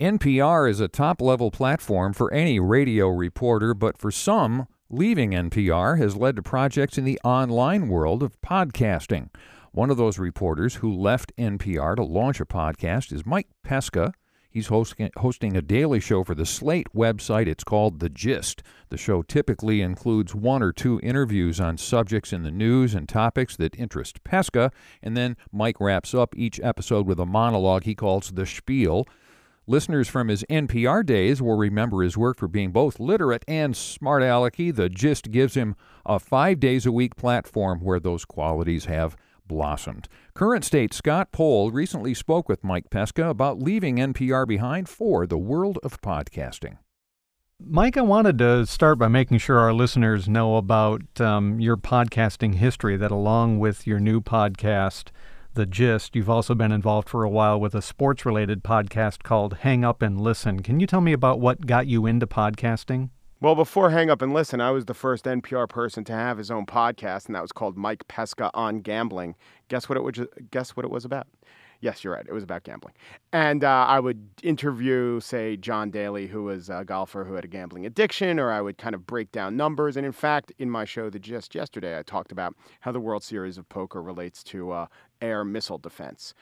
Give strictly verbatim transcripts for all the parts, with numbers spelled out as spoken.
N P R is a top-level platform for any radio reporter, but for some, leaving N P R has led to projects in the online world of podcasting. One of those reporters who left N P R to launch a podcast is Mike Pesca. He's hosting, hosting a daily show for the Slate website. It's called The Gist. The show typically includes one or two interviews on subjects in the news and topics that interest Pesca, and then Mike wraps up each episode with a monologue he calls The Spiel. Listeners from his N P R days will remember his work for being both literate and smart-alecky. The Gist gives him a five-days-a-week platform where those qualities have blossomed. Current state Scott Pohl recently spoke with Mike Pesca about leaving N P R behind for the world of podcasting. Mike, I wanted to start by making sure our listeners know about um, your podcasting history, that along with your new podcast, The Gist, you've also been involved for a while with a sports-related podcast called Hang Up and Listen. Can you tell me about what got you into podcasting? Well, before Hang Up and Listen, I was the first N P R person to have his own podcast, and that was called Mike Pesca on Gambling. Guess what it was? Guess what it was about? Yes, you're right. It was about gambling. And uh, I would interview, say, John Daly, who was a golfer who had a gambling addiction, or I would kind of break down numbers. And in fact, in my show, The Gist, yesterday, I talked about how the World Series of Poker relates to uh, air missile defense.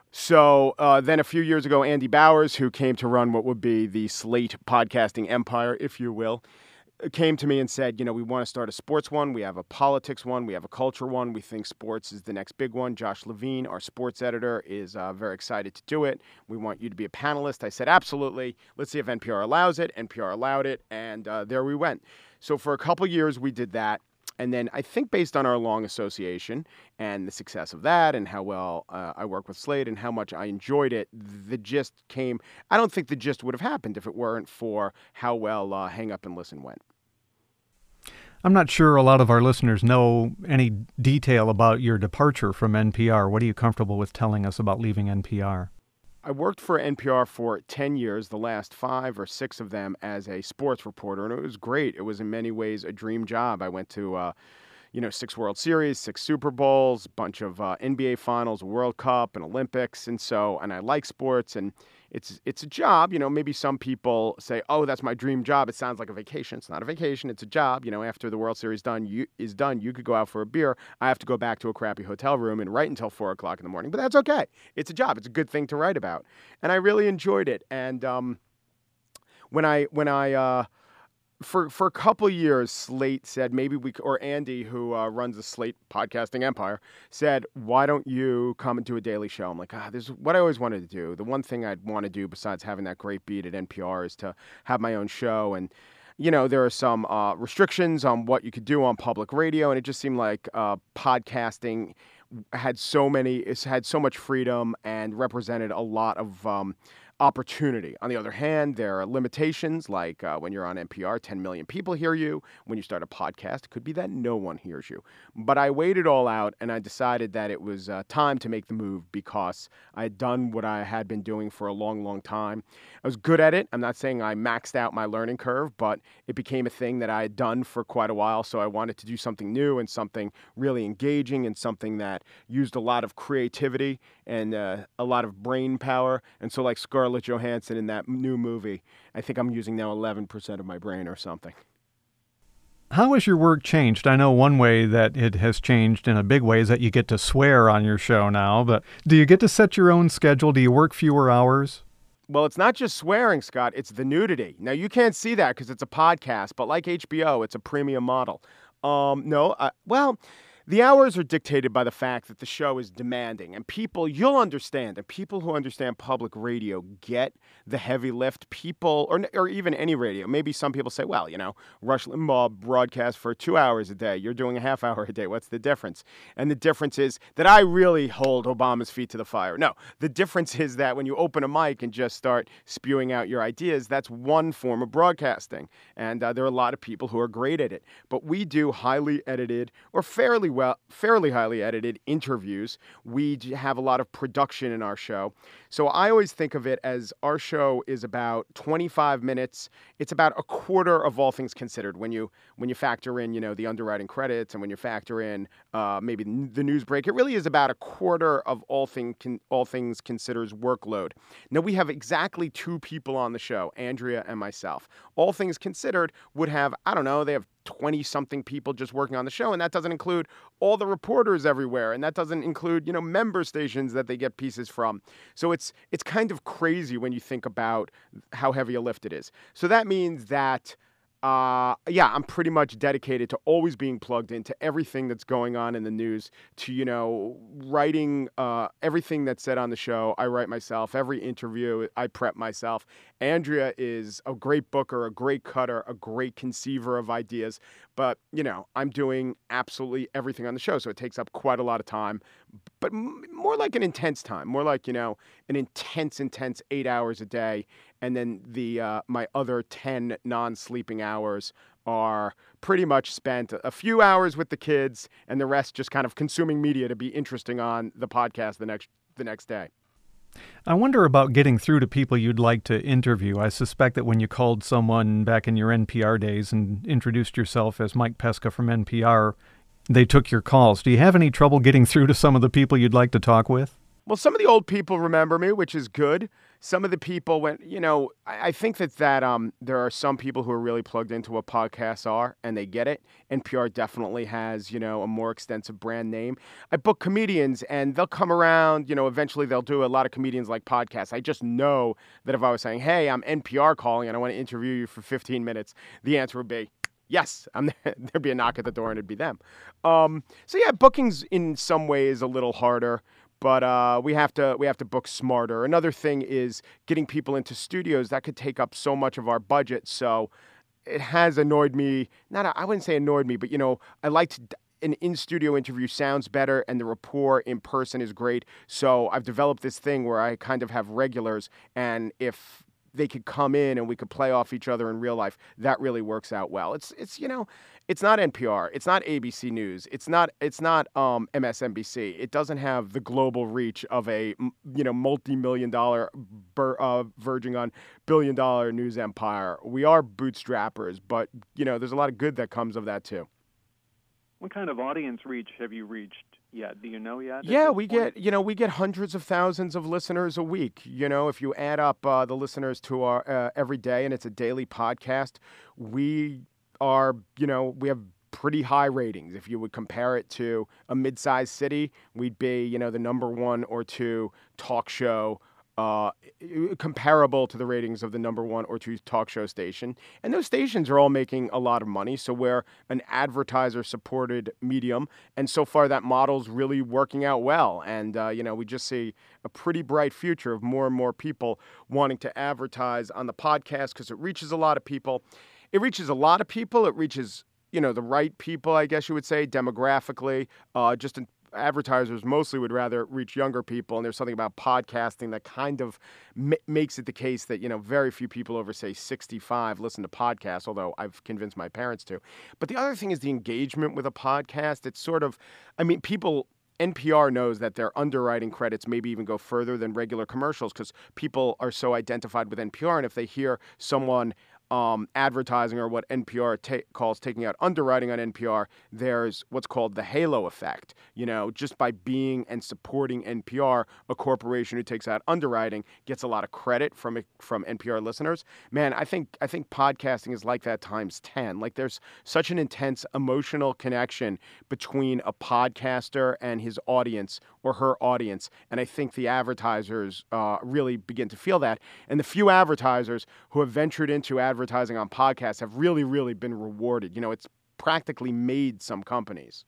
So uh, then a few years ago, Andy Bowers, who came to run what would be the Slate podcasting empire, if you will, came to me and said, you know, we want to start a sports one. We have a politics one. We have a culture one. We think sports is the next big one. Josh Levine, our sports editor, is uh, very excited to do it. We want you to be a panelist. I said, absolutely. Let's see if N P R allows it. N P R allowed it. And uh, there we went. So for a couple years, we did that. And then I think based on our long association and the success of that and how well uh, I work with Slate and how much I enjoyed it, The Gist came. I don't think The Gist would have happened if it weren't for how well uh, Hang Up and Listen went. I'm not sure a lot of our listeners know any detail about your departure from N P R. What are you comfortable with telling us about leaving N P R? I worked for N P R for ten years, the last five or six of them as a sports reporter, and it was great. It was in many ways a dream job. I went to, uh, you know, six World Series, six Super Bowls, a bunch of uh, N B A Finals, World Cup, and Olympics, and so, and I like sports, and it's it's a job. You know, maybe some people say, "Oh, that's my dream job." It sounds like a vacation. It's not a vacation. It's a job. You know, after the World Series done, you, is done, you could go out for a beer. I have to go back to a crappy hotel room and write until four o'clock in the morning. But that's okay. It's a job. It's a good thing to write about, and I really enjoyed it. And um, when I when I uh, For for a couple of years, Slate said maybe we, or Andy, who uh, runs the Slate podcasting empire, said, why don't you come and do a daily show? I'm like, ah, this is what I always wanted to do. The one thing I'd want to do besides having that great beat at N P R is to have my own show. And, you know, there are some uh, restrictions on what you could do on public radio. And it just seemed like uh, podcasting had so many, it's had so much freedom and represented a lot of um, opportunity. On the other hand, there are limitations, like uh, when you're on N P R, ten million people hear you. When you start a podcast, it could be that no one hears you. But I weighed it all out, and I decided that it was uh, time to make the move because I had done what I had been doing for a long, long time. I was good at it. I'm not saying I maxed out my learning curve, but it became a thing that I had done for quite a while, so I wanted to do something new and something really engaging and something that used a lot of creativity and uh, a lot of brain power. And so like Scarlett Johansson in that new movie, I think I'm using now eleven percent of my brain or something. How has your work changed? I know one way that it has changed in a big way is that you get to swear on your show now, but do you get to set your own schedule? Do you work fewer hours? Well, it's not just swearing, Scott. It's the nudity. Now, you can't see that because it's a podcast, but like H B O, it's a premium model. Um, no, uh, well... The hours are dictated by the fact that the show is demanding, and people, you'll understand, and people who understand public radio get the heavy lift. People, or or even any radio, maybe some people say, well, you know, Rush Limbaugh broadcasts for two hours a day. You're doing a half hour a day. What's the difference? And the difference is that I really hold Obama's feet to the fire. No, the difference is that when you open a mic and just start spewing out your ideas, that's one form of broadcasting. And uh, there are a lot of people who are great at it. But we do highly edited or fairly well, fairly highly edited interviews. We j- have a lot of production in our show. So I always think of it as our show is about twenty-five minutes. It's about a quarter of All Things Considered when you when you factor in, you know, the underwriting credits and when you factor in uh, maybe n- the news break. It really is about a quarter of All Thing con- All Things Considered's workload. Now we have exactly two people on the show, Andrea and myself. All Things Considered would have, I don't know, they have twenty-something people just working on the show, and that doesn't include all the reporters everywhere, and that doesn't include, you know, member stations that they get pieces from. So it's it's kind of crazy when you think about how heavy a lift it is. So that means that Uh, yeah, I'm pretty much dedicated to always being plugged into everything that's going on in the news, to, you know, writing uh, everything that's said on the show. I write myself. Every interview, I prep myself. Andrea is a great booker, a great cutter, a great conceiver of ideas. But, you know, I'm doing absolutely everything on the show. So it takes up quite a lot of time, but m- more like an intense time, more like, you know, an intense, intense eight hours a day. And then the uh, my other ten non-sleeping hours are pretty much spent a few hours with the kids and the rest just kind of consuming media to be interesting on the podcast the next the next day. I wonder about getting through to people you'd like to interview. I suspect that when you called someone back in your N P R days and introduced yourself as Mike Pesca from N P R, they took your calls. Do you have any trouble getting through to some of the people you'd like to talk with? Well, some of the old people remember me, which is good. Some of the people went, you know, I, I think that that um, there are some people who are really plugged into what podcasts are and they get it. N P R definitely has, you know, a more extensive brand name. I book comedians and they'll come around, you know, eventually they'll do a lot of comedians like podcasts. I just know that if I was saying, hey, I'm N P R calling and I want to interview you for fifteen minutes, the answer would be, yes, I'm there. There'd be a knock at the door and it'd be them. Um, so yeah, booking's in some ways a little harder. But uh, we have to we have to book smarter. Another thing is getting people into studios. That could take up so much of our budget. So it has annoyed me. Not I wouldn't say annoyed me, but you know, I liked an in-studio interview sounds better and the rapport in person is great. So I've developed this thing where I kind of have regulars, and if they could come in and we could play off each other in real life, that really works out well. It's it's you know, it's not N P R, it's not A B C News, it's not it's not um, M S N B C. It doesn't have the global reach of a you know multi-million dollar bur- uh, verging on billion dollar news empire. We are bootstrappers, but you know, there's a lot of good that comes of that too. What kind of audience reach have you reached yet? Do you know yet? Yeah, we point? get, you know, we get hundreds of thousands of listeners a week. You know, if you add up uh, the listeners to our uh, every day, and it's a daily podcast, we are, you know, we have pretty high ratings. If you would compare it to a mid-sized city, we'd be, you know, the number one or two talk show uh, comparable to the ratings of the number one or two talk show station. And those stations are all making a lot of money. So we're an advertiser-supported medium. And so far, that model's really working out well. And, uh, you know, we just see a pretty bright future of more and more people wanting to advertise on the podcast because it reaches a lot of people. It reaches a lot of people. It reaches, you know, the right people, I guess you would say, demographically, uh, just in advertisers mostly would rather reach younger people, and there's something about podcasting that kind of m- makes it the case that, you know, very few people over, say, sixty-five listen to podcasts, although I've convinced my parents to. But the other thing is the engagement with a podcast. It's sort of, I mean, people, N P R knows that their underwriting credits maybe even go further than regular commercials because people are so identified with N P R, and if they hear someone Um, advertising or what N P R ta- calls taking out underwriting on N P R, there's what's called the halo effect. You know, just by being and supporting N P R, a corporation who takes out underwriting gets a lot of credit from from N P R listeners. Man, I think I think podcasting is like that times ten. Like there's such an intense emotional connection between a podcaster and his audience or her audience, and I think the advertisers uh, really begin to feel that. And the few advertisers who have ventured into advertising advertising on podcasts have really, really been rewarded. You know, it's practically made some companies.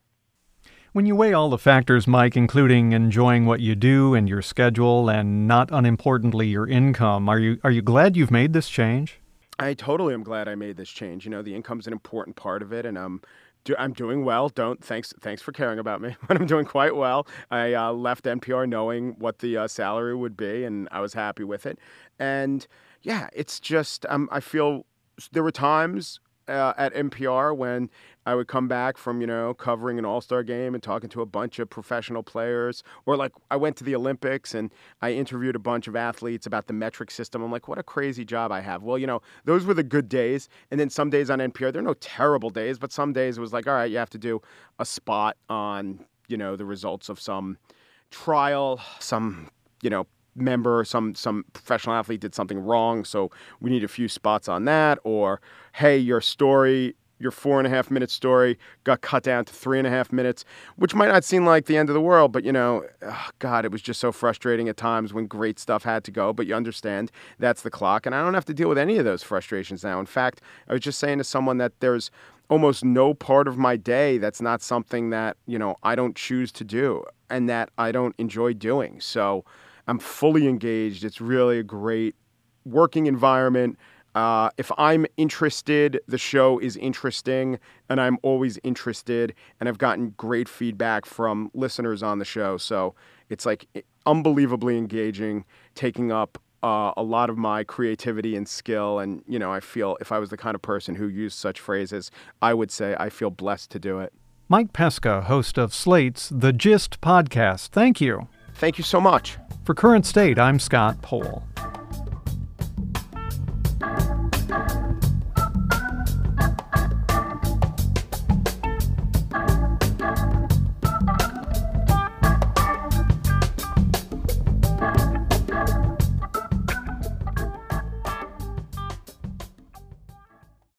When you weigh all the factors, Mike, including enjoying what you do and your schedule and not unimportantly your income, are you are you glad you've made this change? I totally am glad I made this change. You know, the income's an important part of it, and I'm do, I'm doing well. Don't thanks thanks for caring about me, but I'm doing quite well. I uh, left N P R knowing what the uh, salary would be, and I was happy with it. And yeah, it's just um, I feel there were times uh, at N P R when I would come back from, you know, covering an all-star game and talking to a bunch of professional players. Or like I went to the Olympics and I interviewed a bunch of athletes about the metric system. I'm like, what a crazy job I have. Well, you know, those were the good days. And then some days on N P R, there are no terrible days, but some days it was like, all right, you have to do a spot on, you know, the results of some trial, some, you know, member, some some professional athlete did something wrong, so we need a few spots on that. Or, hey, your story, your four and a half minute story got cut down to three and a half minutes, which might not seem like the end of the world, but, you know, oh God, it was just so frustrating at times when great stuff had to go. But you understand that's the clock, and I don't have to deal with any of those frustrations now. In fact, I was just saying to someone that there's almost no part of my day that's not something that, you know, I don't choose to do and that I don't enjoy doing. So I'm fully engaged. It's really a great working environment. Uh, if I'm interested, the show is interesting, and I'm always interested. And I've gotten great feedback from listeners on the show. So it's like unbelievably engaging, taking up uh, a lot of my creativity and skill. And, you know, I feel if I was the kind of person who used such phrases, I would say I feel blessed to do it. Mike Pesca, host of Slate's The Gist podcast. Thank you. Thank you so much. For Current State, I'm Scott Pohl.